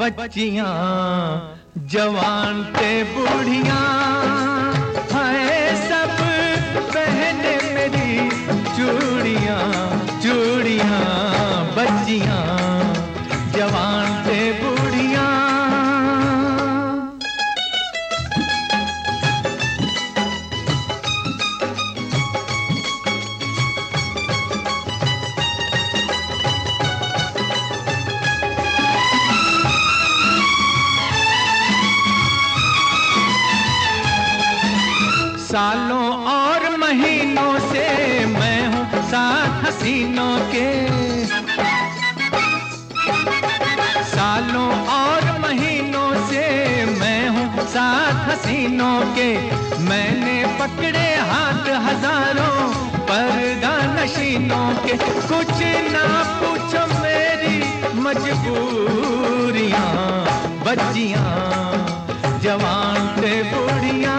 बच्चियां जवान ते बूढ़ियां, हाय सब पहने मेरी चूड़ियां चूड़ियां, बच्चियां जवान ते बूढ़ियां। सालों और महीनों से मैं हूँ साथ हसीनों के, सालों और महीनों से मैं हूँ साथ हसीनों के। मैंने पकड़े हाथ हजारों पर्दा नशीनों के, कुछ ना पूछो मेरी मजबूरियां, बच्चियां जवान ते बूढ़ियां,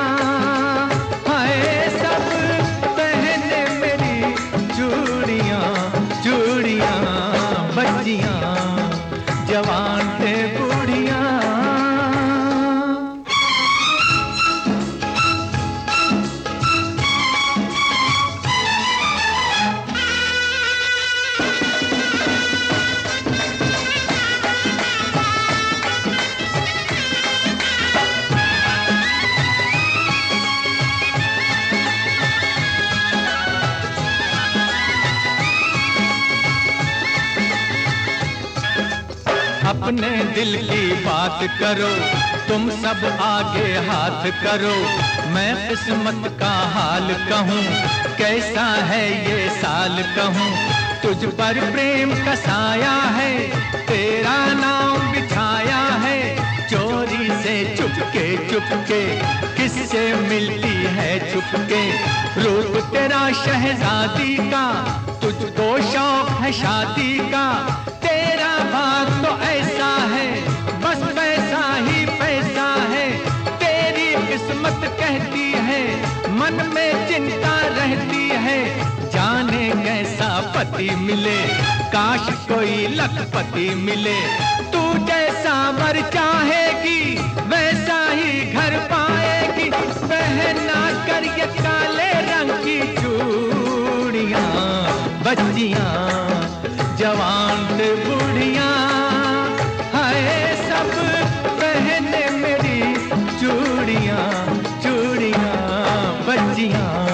बच्चियां जवान ते बूढ़ियां। अपने दिल की बात करो, तुम सब आगे हाथ करो, मैं किस्मत का हाल कहूँ, कैसा है ये साल कहूँ। तुझ पर प्रेम का साया है, तेरा नाम बिछाया है, चोरी से चुपके चुपके किससे मिलती है चुपके। रूप तेरा शहजादी का, तुझको शौक है शादी का, तेरा भाग तो ऐसा है बस पैसा ही पैसा है। तेरी किस्मत कहती है, मन में चिंता रहती है, जाने कैसा पति मिले, काश कोई लखपति मिले। तू जैसा वर चाहेगी वैसा ही घर पाएगी, पहना कर ये काले रंग की चूड़ियां, बच्चियां जवान ते बूढ़ियां, हाय सब पहने मेरी चूड़ियां चूड़ियां, बच्चियां